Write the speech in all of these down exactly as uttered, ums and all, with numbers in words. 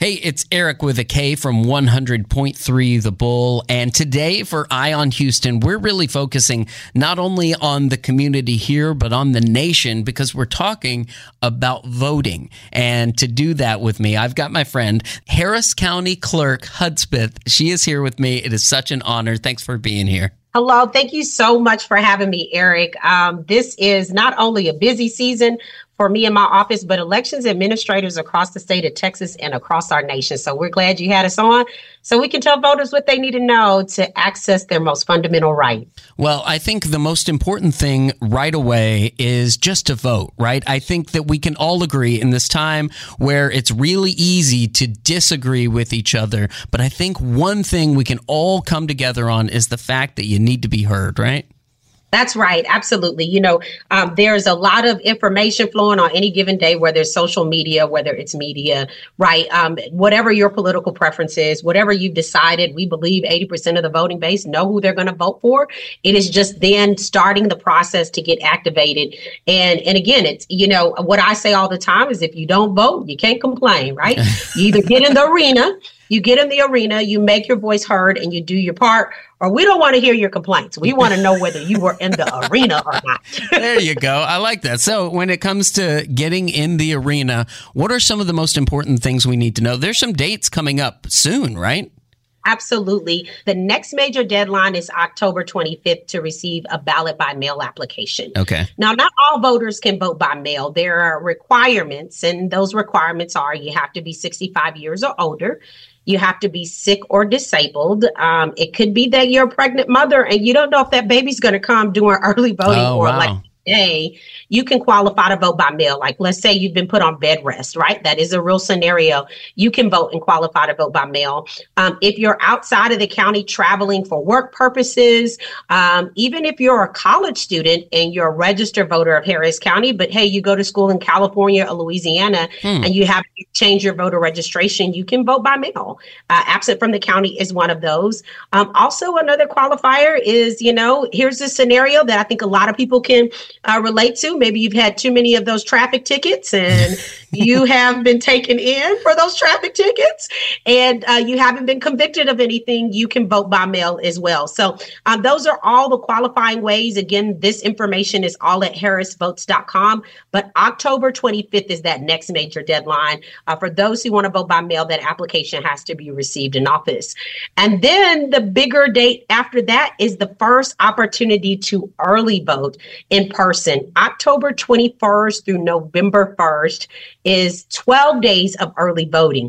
Hey, it's Eric with a K from one hundred point three The Bull. And today for Eye on Houston, we're really focusing not only on the community here, but on the nation, because we're talking about voting. And to do that with me, I've got my friend, Harris County Clerk Hudspeth. She is here with me. It is such an honor. Thanks for being here. Hello. Thank you so much for having me, Eric. Um, this is not only a busy season for me in my office, but elections administrators across the state of Texas and across our nation. So we're glad you had us on so we can tell voters what they need to know to access their most fundamental right. Well, I think the most important thing right away is just to vote, right? I think that we can all agree in this time where it's really easy to disagree with each other. But I think one thing we can all come together on is the fact that you need to be heard, right? That's right. Absolutely. You know, um, there's a lot of information flowing on any given day, whether it's social media, whether it's media, right? Um, whatever your political preference is, whatever you've decided, we believe eighty percent of the voting base know who they're going to vote for. It is just then starting the process to get activated. And, and again, it's, you know, what I say all the time is if you don't vote, you can't complain, right? You either get in the arena, you get in the arena, you make your voice heard and you do your part, or we don't want to hear your complaints. We want to know whether you were in the arena or not. There you go. I like that. So when it comes to getting in the arena, what are some of the most important things we need to know? There's some dates coming up soon, right? Absolutely. The next major deadline is October twenty-fifth to receive a ballot by mail application. Okay. Now, not all voters can vote by mail. There are requirements, and those requirements are you have to be sixty-five years or older. You have to be sick or disabled. Um, it could be that you're a pregnant mother and you don't know if that baby's going to come during early voting oh, or wow. like day, you can qualify to vote by mail. Like, let's say you've been put on bed rest, right? That is a real scenario. You can vote and qualify to vote by mail. Um, if you're outside of the county traveling for work purposes, um, even if you're a college student and you're a registered voter of Harris County, but hey, you go to school in California or Louisiana hmm. and you have to change your voter registration, you can vote by mail. Uh, absent from the county is one of those. Um, also, another qualifier is, you know, here's a scenario that I think a lot of people can Uh, relate to. Maybe you've had too many of those traffic tickets and you have been taken in for those traffic tickets and uh, you haven't been convicted of anything. You can vote by mail as well. So um, those are all the qualifying ways. Again, this information is all at harris votes dot com, but October twenty-fifth is that next major deadline. Uh, for those who want to vote by mail, that application has to be received in office. And then the bigger date after that is the first opportunity to early vote in person. Person. October twenty-first through November first is twelve days of early voting.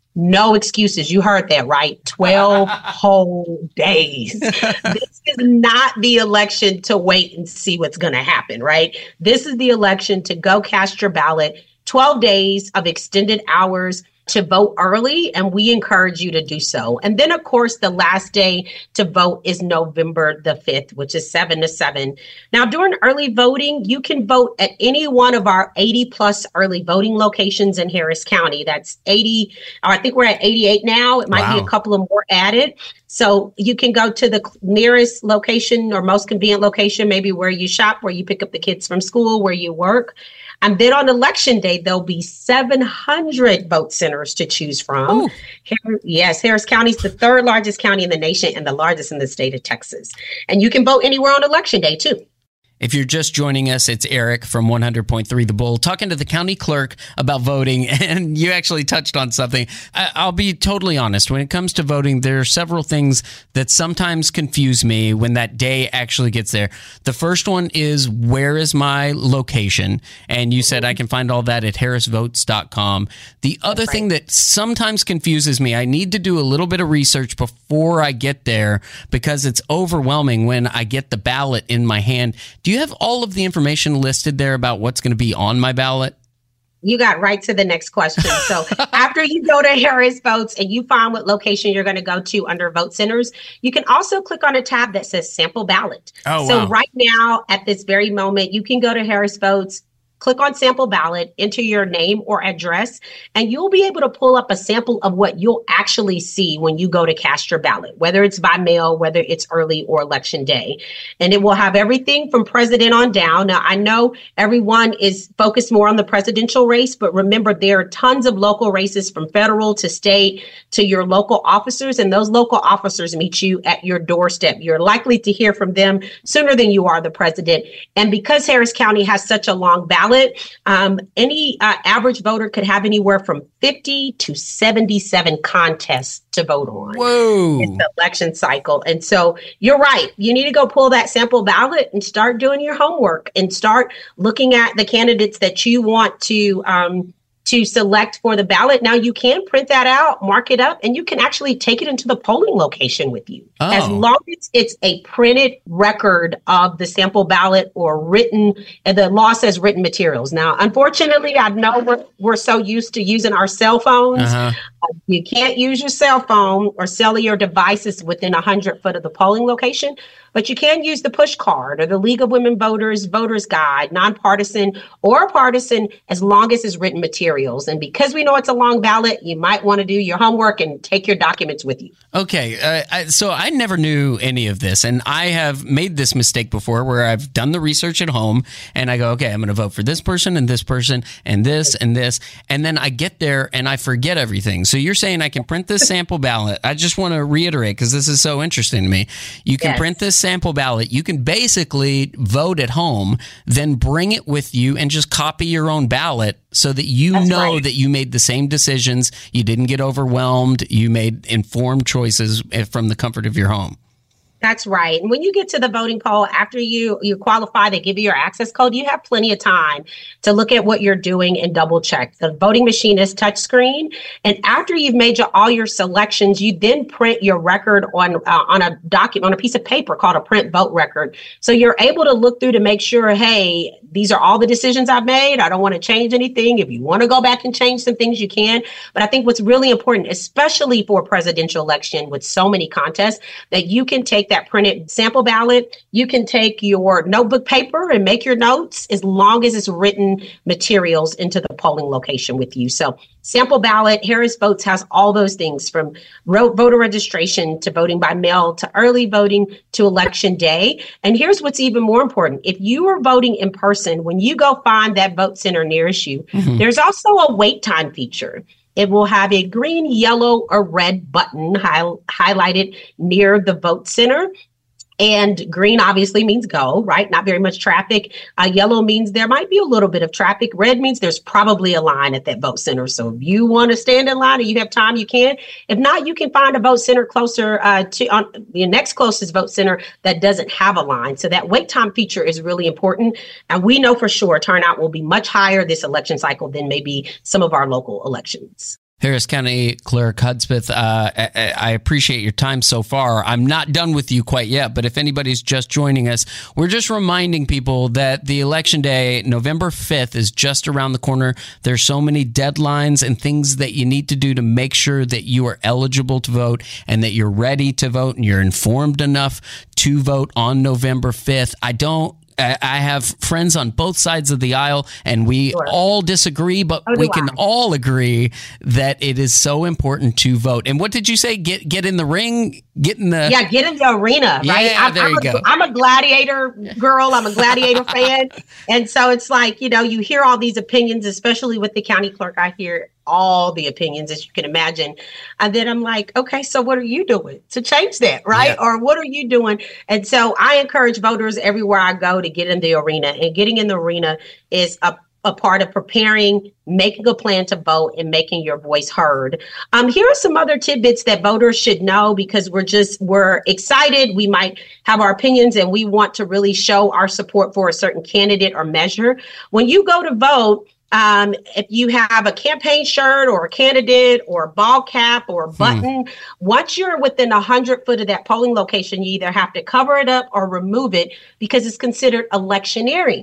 No excuses. You heard that, right? twelve whole days. This is not the election to wait and see what's going to happen, right? This is the election to go cast your ballot. twelve days of extended hours to vote early, and we encourage you to do so. And then, of course, the last day to vote is November the fifth, which is seven to seven. Now, during early voting, you can vote at any one of our eighty plus early voting locations in Harris County. That's eighty, or I think we're at eighty-eight now. It might wow. be a couple of more added. So you can go to the nearest location or most convenient location, maybe where you shop, where you pick up the kids from school, where you work. And then on election day, there'll be seven hundred vote centers to choose from. Here, yes, Harris County is the third largest county in the nation and the largest in the state of Texas. And you can vote anywhere on election day, too. If you're just joining us, it's Eric from one hundred point three The Bull talking to the county clerk about voting, and you actually touched on something. I, I'll be totally honest. When it comes to voting, there are several things that sometimes confuse me when that day actually gets there. The first one is, where is my location? And you said I can find all that at harris votes dot com. The other right. thing that sometimes confuses me, I need to do a little bit of research before I get there because it's overwhelming when I get the ballot in my hand. Do you have all of the information listed there about what's going to be on my ballot? You got right to the next question. So after you go to Harris Votes and you find what location you're going to go to under vote centers, you can also click on a tab that says sample ballot. Oh, so wow. right now, at this very moment, you can go to Harris Votes, click on sample ballot, enter your name or address, and you'll be able to pull up a sample of what you'll actually see when you go to cast your ballot, whether it's by mail, whether it's early or election day. And it will have everything from president on down. Now, I know everyone is focused more on the presidential race, but remember, there are tons of local races from federal to state to your local officers, and those local officers meet you at your doorstep. You're likely to hear from them sooner than you are the president. And because Harris County has such a long ballot, um, any uh, average voter could have anywhere from fifty to seventy-seven contests to vote on. Whoa. In the election cycle. And so you're right. You need to go pull that sample ballot and start doing your homework and start looking at the candidates that you want to um, to select for the ballot. Now, you can print that out, mark it up, and you can actually take it into the polling location with you. Oh. As long as it's a printed record of the sample ballot or written, and the law says written materials. Now, unfortunately, I know we're, we're so used to using our cell phones. Uh-huh. You can't use your cell phone or cellular devices within one hundred foot of the polling location, but you can use the push card or the League of Women Voters Voters Guide, nonpartisan or partisan, as long as it's written materials. And because we know it's a long ballot, you might want to do your homework and take your documents with you. Okay, uh, I, so I never knew any of this, and I have made this mistake before where I've done the research at home, and I go, okay, I'm going to vote for this person and this person and this and this, and then I get there and I forget everything. So you're saying I can print this sample ballot. I just want to reiterate, because this is so interesting to me. You can yes. print this sample ballot. You can basically vote at home, then bring it with you and just copy your own ballot so that you That's know right. that you made the same decisions. You didn't get overwhelmed. You made informed choices from the comfort of your home. That's right. And when you get to the voting poll, after you, you qualify, they give you your access code. You have plenty of time to look at what you're doing and double check. The voting machine is touchscreen. And after you've made your, all your selections, you then print your record on, uh, on a document, on a piece of paper called a print vote record. So you're able to look through to make sure, hey, these are all the decisions I've made. I don't want to change anything. If you want to go back and change some things, you can. But I think what's really important, especially for a presidential election with so many contests, that you can take that printed sample ballot. You can take your notebook paper and make your notes as long as it's written materials into the polling location with you. So sample ballot, Harris Votes has all those things, from voter registration to voting by mail to early voting to election day. And here's what's even more important. If you are voting in person, when you go find that vote center nearest you, mm-hmm. there's also a wait time feature. It will have a green, yellow, or red button hi- highlighted near the vote center. And green obviously means go, right? Not very much traffic. Uh, yellow means there might be a little bit of traffic. Red means there's probably a line at that vote center. So if you want to stand in line or you have time, you can. If not, you can find a vote center closer uh, to on your next closest vote center that doesn't have a line. So that wait time feature is really important. And we know for sure turnout will be much higher this election cycle than maybe some of our local elections. Harris County Clerk Hudspeth, uh, I, I appreciate your time so far. I'm not done with you quite yet, but if anybody's just joining us, we're just reminding people that the election day, November fifth, is just around the corner. There's so many deadlines and things that you need to do to make sure that you are eligible to vote and that you're ready to vote and you're informed enough to vote on November fifth. I don't I have friends on both sides of the aisle, and we sure. all disagree, but oh, we can I. all agree that it is so important to vote. And what did you say? Get get in the ring? Get in the... Yeah, get in the arena, right? Yeah, I'm, there I'm you a, go. I'm a Gladiator girl. I'm a Gladiator fan. And so it's like, you know, you hear all these opinions, especially with the county clerk. I hear all the opinions, as you can imagine. And then I'm like, okay, so what are you doing to change that, right? Yeah. Or what are you doing? And so I encourage voters everywhere I go to get in the arena. And getting in the arena is a a part of preparing, making a plan to vote, and making your voice heard. Um, here are some other tidbits that voters should know, because we're just, we're excited. We might have our opinions and we want to really show our support for a certain candidate or measure. When you go to vote, Um, if you have a campaign shirt or a candidate or a ball cap or a button, hmm. once you're within one hundred foot of that polling location, you either have to cover it up or remove it because it's considered electioneering.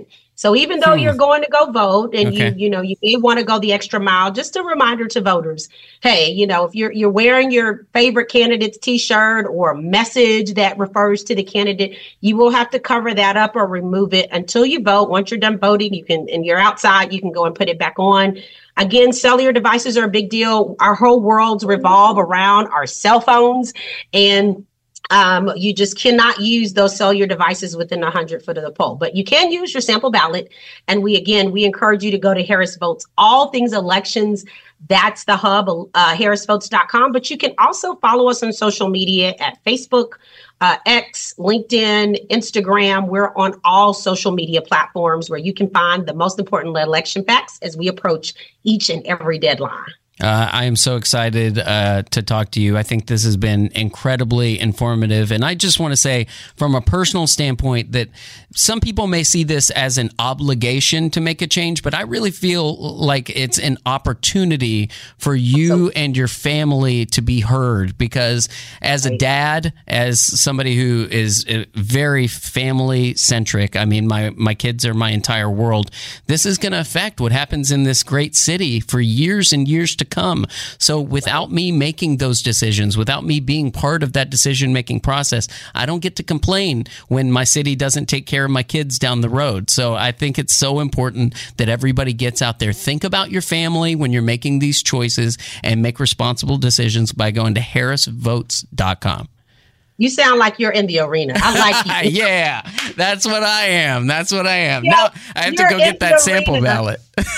So even though Hmm. you're going to go vote and Okay. you, you know, you may want to go the extra mile, just a reminder to voters, hey, you know, if you're you're wearing your favorite candidate's t-shirt or a message that refers to the candidate, you will have to cover that up or remove it until you vote. Once you're done voting, you can, and you're outside, you can go and put it back on. Again, cellular devices are a big deal. Our whole worlds revolve around our cell phones, and um, you just cannot use those cellular devices within a hundred foot of the poll. But you can use your sample ballot. And we, again, we encourage you to go to Harris Votes, all things elections. That's the hub, uh, harris votes dot com. But you can also follow us on social media at Facebook, uh, X, LinkedIn, Instagram. We're on all social media platforms where you can find the most important election facts as we approach each and every deadline. Uh, I am so excited uh, to talk to you. I think this has been incredibly informative. And I just want to say, from a personal standpoint, that some people may see this as an obligation to make a change, but I really feel like it's an opportunity for you and your family to be heard. Because as a dad, as somebody who is very family centric, I mean, my, my kids are my entire world, this is going to affect what happens in this great city for years and years to come. So without me making those decisions, without me being part of that decision-making process, I don't get to complain when my city doesn't take care of my kids down the road. So I think it's so important that everybody gets out there. Think about your family when you're making these choices and make responsible decisions by going to harris votes dot com. You sound like you're in the arena. I like you. Yeah, that's what I am. That's what I am. Yeah, now I have to go get that sample arena. ballot.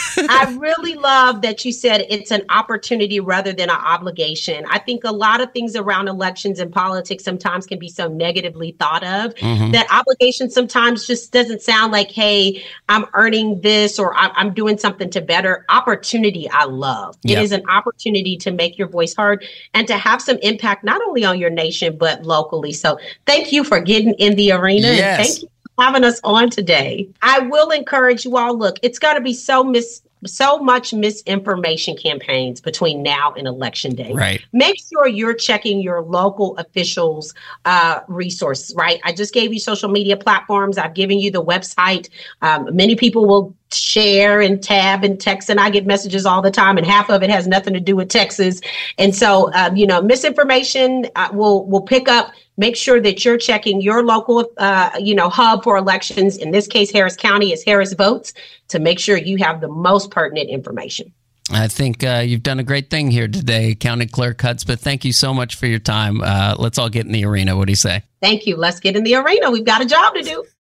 I really love that you said it's an opportunity rather than an obligation. I think a lot of things around elections and politics sometimes can be so negatively thought of Mm-hmm. that obligation sometimes just doesn't sound like, hey, I'm earning this or I- I'm doing something to better. Opportunity, I love. Yep. It is an opportunity to make your voice heard and to have some impact, not only on your nation, but locally. So thank you for getting in the arena. Yes. And thank you having us on today. I will encourage you all, look, it's got to be so mis so much misinformation campaigns between now and election day. Right. Make sure you're checking your local officials' uh, resources, right? I just gave you social media platforms. I've given you the website. Um, many people will share and tab and text, and I get messages all the time, and half of it has nothing to do with Texas. And so, um, you know, misinformation uh, will will pick up. Make sure that you're checking your local, uh, you know, hub for elections. In this case, Harris County is Harris Votes, to make sure you have the most pertinent information. I think uh, you've done a great thing here today, County Clerk Hudspeth. Thank you so much for your time. Uh, let's all get in the arena. What do you say? Thank you. Let's get in the arena. We've got a job to do.